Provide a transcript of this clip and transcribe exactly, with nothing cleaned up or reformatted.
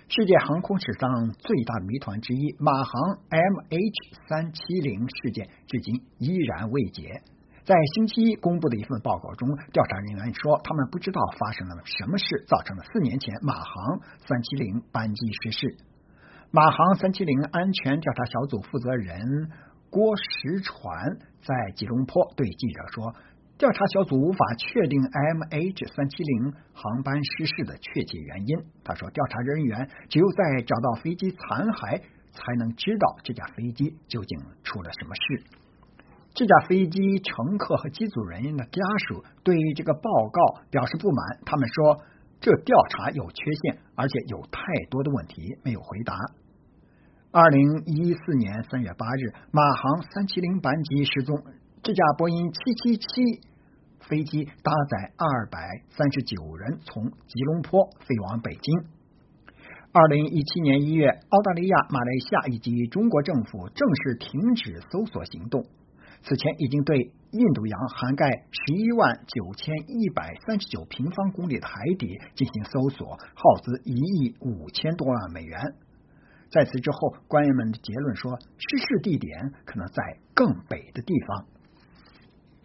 世界航空史上最大的谜团之一，马航 M H 三七零事件至今依然未解。在星期一公布的一份报告中，调查人员说，他们不知道发生了什么事造成了四年前马航三七零班机失事。马航三七零安全调查小组负责人郭石传在吉隆坡对记者说，调查小组无法确定 M H 三七零航班失事的确切原因。他说，调查人员只有在找到飞机残骸，才能知道这架飞机究竟出了什么事。这架飞机乘客和机组人员的家属对这个报告表示不满，他们说这调查有缺陷，而且有太多的问题没有回答。二零一四年三月八日，马航三七零班机失踪，这架波音七七七飞机搭载二百三十九人从吉隆坡飞往北京。二零一七年一月，澳大利亚、马来西亚以及中国政府正式停止搜索行动。此前已经对印度洋涵盖十一万九千一百三十九平方公里的海底进行搜索，耗资一亿五千多万美元。在此之后，官员们的结论说，失事地点可能在更北的地方。